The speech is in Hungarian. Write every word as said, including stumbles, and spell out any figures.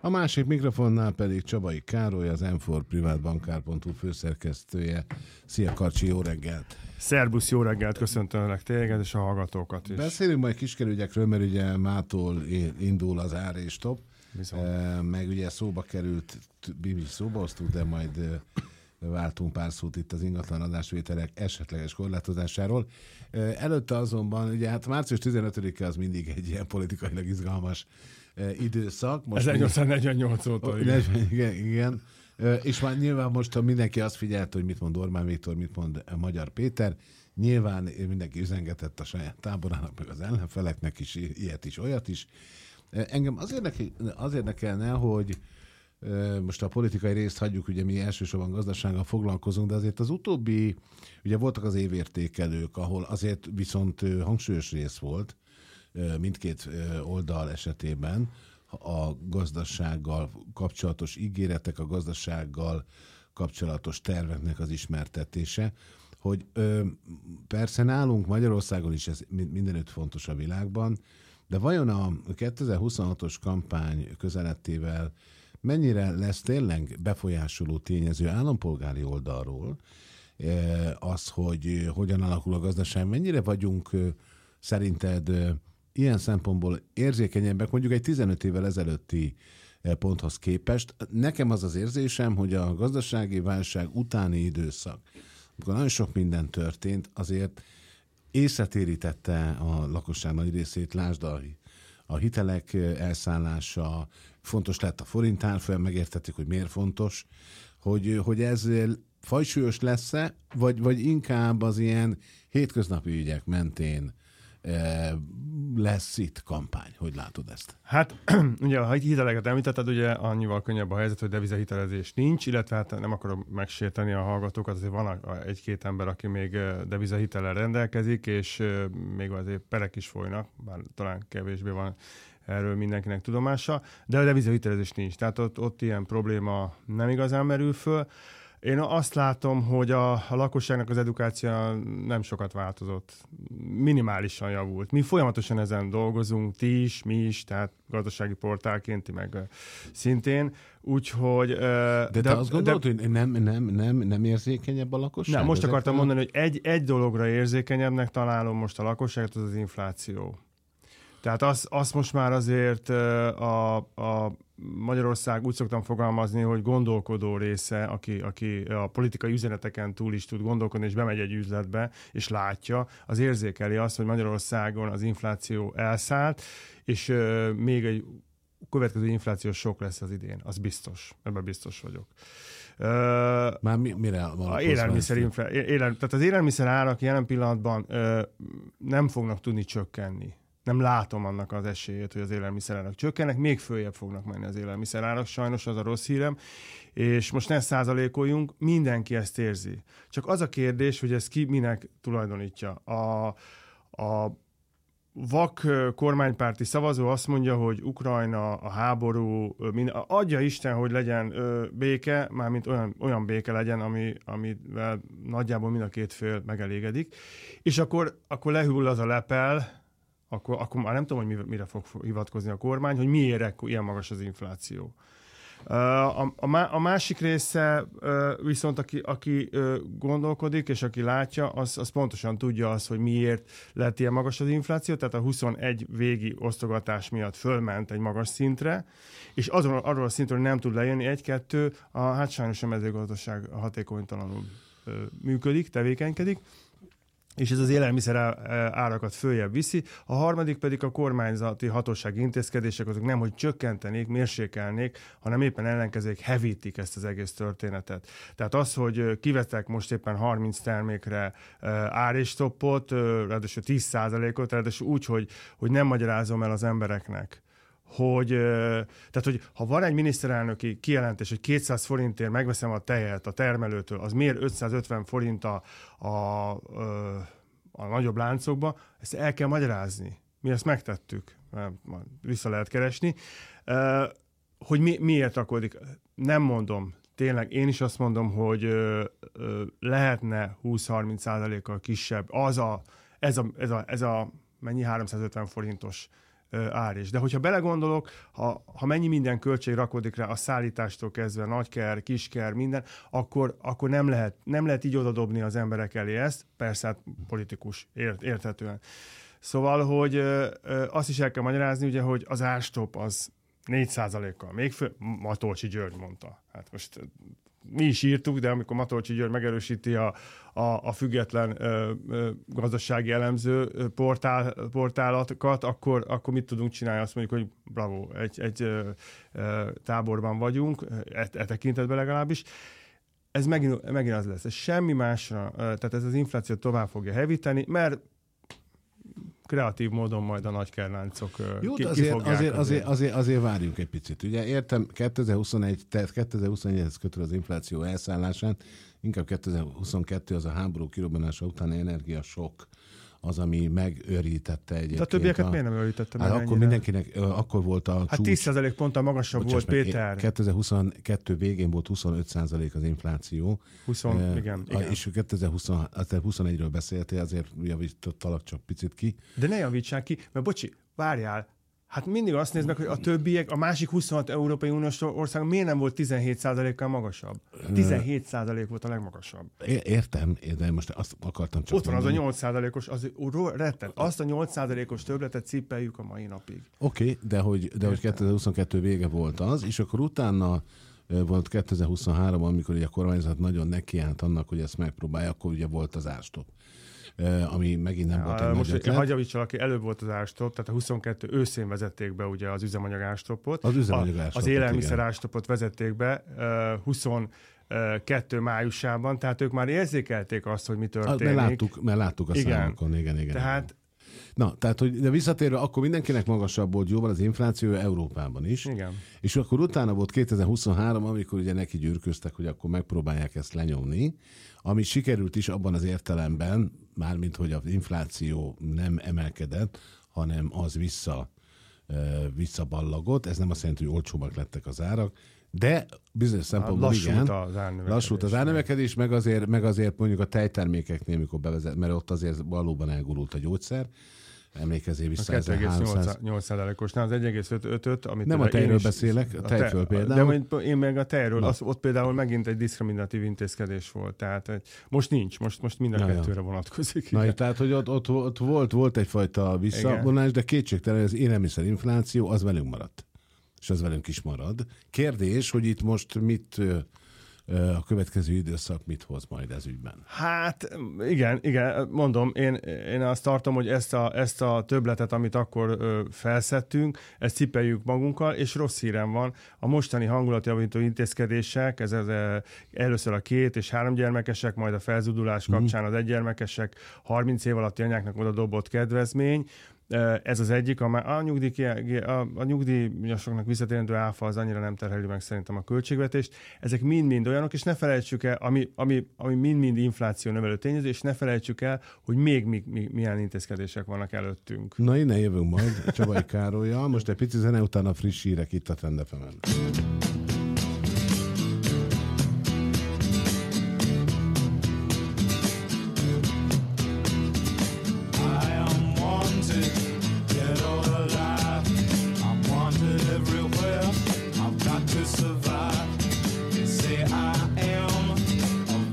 A másik mikrofonnál pedig Csabai Károly, az em négy privátbankár pont hu főszerkesztője. Szia Karcsi, jó reggelt! Szerbusz, jó reggelt, köszöntelek téged és a hallgatókat is. Beszélünk majd kiskerügyekről, mert ugye mától indul az ár és top. E, meg ugye szóba került, mi is szóba hoztuk, de majd váltunk pár szót itt az ingatlan adásvételek esetleges korlátozásáról. E, előtte azonban, ugye hát március tizenötödike az mindig egy ilyen politikailag izgalmas e, időszak. Most ezernyolcszáznegyvennyolc óta. Igen, igen. igen. E, és már nyilván most mindenki azt figyelte, hogy mit mond Orbán Viktor, mit mond Magyar Péter. Nyilván mindenki üzengetett a saját táborának, meg az ellenfeleknek is, ilyet is, olyat is. Engem az, érdekel, az érdekelne, hogy most a politikai részt hagyjuk, ugye mi elsősorban gazdasággal foglalkozunk, de azért az utóbbi, ugye voltak az évértékelők, ahol azért viszont hangsúlyos rész volt mindkét oldal esetében a gazdasággal kapcsolatos ígéretek, a gazdasággal kapcsolatos terveknek az ismertetése, hogy persze nálunk Magyarországon is ez mindenütt fontos a világban, de vajon a kétezer-huszonhatos kampány közelettével mennyire lesz tényleg befolyásoló tényező állampolgári oldalról az, hogy hogyan alakul a gazdaság? Mennyire vagyunk szerinted ilyen szempontból érzékenyebbek, mondjuk egy tizenöt évvel ezelőtti ponthoz képest? Nekem az az érzésem, hogy a gazdasági válság utáni időszak, amikor nagyon sok minden történt, azért észretérítette a lakosság nagy részét, lásd a, a hitelek elszállása, fontos lett a forint árfolyam, megértettük, hogy miért fontos, hogy, hogy ez fajsúlyos lesz-e, vagy, vagy inkább az ilyen hétköznapi ügyek mentén e, lesz itt kampány. Hogy látod ezt? Hát ugye a hiteleket említetted, ugye annyival könnyebb a helyzet, hogy devizahitelezés nincs, illetve hát nem akarom megsérteni a hallgatókat, azért van egy-két ember, aki még devizahitellel rendelkezik, és még azért perek is folynak, bár talán kevésbé van erről mindenkinek tudomása, de a devizahitelezés nincs, tehát ott, ott ilyen probléma nem igazán merül föl. Én azt látom, hogy a, a lakosságnak az edukáció nem sokat változott. Minimálisan javult. Mi folyamatosan ezen dolgozunk, ti is, mi is, tehát gazdasági portálként, ti meg szintén. Úgyhogy... De, de te azt gondolod, de, hogy nem, nem, nem, nem érzékenyebb a lakosság? Nem, most akartam a... mondani, hogy egy, egy dologra érzékenyebbnek találom most a lakosságot, az az infláció. Tehát azt, azt most már azért a, a Magyarország, úgy szoktam fogalmazni, hogy gondolkodó része, aki, aki a politikai üzeneteken túl is tud gondolkodni, és bemegy egy üzletbe, és látja, az érzékeli azt, hogy Magyarországon az infláció elszállt, és uh, még egy következő inflációs sok lesz az idén. Az biztos. Ebben biztos vagyok. Uh, Már mi, mire van? Élelmiszer, infla, élel, tehát az élelmiszer árak jelen pillanatban uh, nem fognak tudni csökkenni. Nem látom annak az esélyét, hogy az élelmiszerárak csökkennek, még följebb fognak menni az élelmiszerárak, sajnos az a rossz hírem, és most ne százalékoljunk, mindenki ezt érzi. Csak az a kérdés, hogy ez ki minek tulajdonítja. A, a vak kormánypárti szavazó azt mondja, hogy Ukrajna, a háború, mind, adja Isten, hogy legyen ö, béke, mármint olyan, olyan béke legyen, ami, amivel nagyjából mind a két fél megelégedik, és akkor, akkor lehull az a lepel, Akkor, akkor már nem tudom, hogy mire fog hivatkozni a kormány, hogy miért ilyen magas az infláció. A, a, a másik része viszont, aki, aki gondolkodik, és aki látja, az, az pontosan tudja azt, hogy miért lett ilyen magas az infláció, tehát a huszonegy végi osztogatás miatt fölment egy magas szintre, és azon, arról a szintről nem tud lejönni egy-kettő, a, hát sajnos a mezőgazdaság hatékonytalanul működik, tevékenykedik, és ez az élelmiszer árakat följebb viszi. A harmadik pedig a kormányzati hatósági intézkedések, azok nem, hogy csökkentenék, mérsékelnék, hanem éppen ellenkezőleg hevítik ezt az egész történetet. Tehát az, hogy kivettek most éppen harminc termékre áréstoppot, ráadásul tíz százalékot, ráadásul úgy, hogy, hogy nem magyarázom el az embereknek, hogy, tehát, hogy ha van egy miniszterelnöki kijelentés, hogy kétszáz forintért megveszem a tejet a termelőtől, az miért ötszázötven forint a, a, a nagyobb láncokba, ezt el kell magyarázni. Mi ezt megtettük, vissza lehet keresni. Hogy mi, miért rakodik? Nem mondom. Tényleg én is azt mondom, hogy lehetne húsz-harminc százalékkal kisebb. Az a, ez, a, ez, a, ez a mennyi háromszázötven forintos árés. De hogyha belegondolok, ha, ha mennyi minden költség rakódik rá a szállítástól kezdve, nagyker, kisker, minden, akkor, akkor nem, lehet, nem lehet így odadobni az emberek elé ezt, persze hát politikus ért, érthetően. Szóval, hogy ö, ö, azt is el kell magyarázni, ugye, hogy az árstop az négy százalékkal még föl, Matolcsi György mondta. Hát most mi is írtuk, de amikor Matolcsi György megerősíti a, a, a független ö, ö, gazdasági elemző portál, portálatokat, akkor, akkor mit tudunk csinálni? Azt mondjuk, hogy bravo, egy, egy ö, ö, táborban vagyunk, e, e tekintetben legalábbis. Ez megint, megint az lesz. Ez semmi másra, tehát ez az inflációt tovább fogja hevíteni, mert kreatív módon majd a nagykerláncok Jó, ki, azért, kifogják. azért, azért, azért, azért várjunk egy picit. Ugye értem, kétezer-huszonegy, tehát kétezer-huszonegyhez kötül az infláció elszállásán, inkább kétezer-huszonkettő az a háború kirobbanása utáni energiasokk az, ami megőrítette egyébként. De a többieket a... miért nem őrítette meg hát akkor mindenkinek, akkor volt a hát csúcs. tíz százalék ponttal magasabb Bocsáss volt, meg, Péter. kétezer-huszonkettő végén volt huszonöt százalék az infláció. húsz, uh, igen, a, igen. És kétezer-huszonegyről beszéltél, azért javítottalak csak picit ki. De ne javítsák ki, mert bocsi, várjál, hát mindig azt nézd meg, hogy a többiek, a másik huszonhat Európai Uniós ország miért nem volt tizenhét százalékkal magasabb? tizenhét százalék volt a legmagasabb. Értem, de most azt akartam csak Ott van mondani. Az a nyolc százalékos, az retten. Azt a nyolc százalékos többletet cippeljük a mai napig. Oké, okay, de hogy, de hogy kétezer-huszonkettő vége volt az, és akkor utána volt kétezer-huszonhárom, amikor ugye a kormányzat nagyon nekiállt annak, hogy ezt megpróbálja, akkor ugye volt az árstop. Ami megint nem ja, volt egy most nagy ötlet. Hagyjavicssal, aki előbb volt az árstop, tehát a huszonkettő őszén vezették be ugye az üzemanyag árstopot. Az üzemanyag árstopot, Az élelmiszer árstopot vezették be huszonkettő májusában, tehát ők már érzékelték azt, hogy mi történik. Mert láttuk, mert láttuk a igen. számokon, igen, igen. Tehát igen. Na, tehát, hogy de visszatérve, akkor mindenkinek magasabb volt jóval az infláció Európában is. Igen. És akkor utána volt kétezer-huszonhárom, amikor ugye neki gyűrköztek, hogy akkor megpróbálják ezt lenyomni, ami sikerült is abban az értelemben, mármint, hogy az infláció nem emelkedett, hanem az vissza, visszaballagott. Ez nem azt jelenti, hogy olcsóbbak lettek az árak, de bizonyos szempontból igen. Lassult az árnövekedés. Lassult az árnövekedés, meg azért, meg azért mondjuk a tejtermékeknél, mikor bevezet, mert ott azért valóban elgurult a gyógyszer. Emlékezzél vissza. kettő egész nyolc százalékosnál az egy egész ötöt, amit nem a tejről beszélek, a tejföl például. De én meg a tejről, az, ott például megint egy diszkriminatív intézkedés volt. Tehát most nincs, most, most mind a Na kettőre ja. vonatkozik. Na, tehát, hogy ott, ott, ott volt, volt egyfajta visszavonás, de kétségtelen, hogy az élelmiszerinfláció az velünk maradt. És az velünk is marad. Kérdés, hogy itt most mit a következő időszak mit hoz majd ez ügyben? Hát igen, igen, mondom, én, én azt tartom, hogy ezt a, ezt a többletet, amit akkor ö, felszedtünk, ezt cipeljük magunkkal, és rossz hírem van. A mostani hangulatjavító intézkedések, ez az, először a két és három gyermekesek, majd a felzudulás kapcsán az egygyermekesek, harminc év alatti anyáknak oda dobott kedvezmény. Ez az egyik, a, a, nyugdíj, a, a nyugdíjasoknak visszatérendő áfa az annyira nem terheli meg szerintem a költségvetést. Ezek mind-mind olyanok, és ne felejtsük el, ami, ami, ami mind-mind infláció növelő tényező, és ne felejtsük el, hogy még mi, mi, milyen intézkedések vannak előttünk. Na, innen jövünk majd Csabai Károlyal. Most egy pici zene, utána friss hírek itt a Trend ef emen.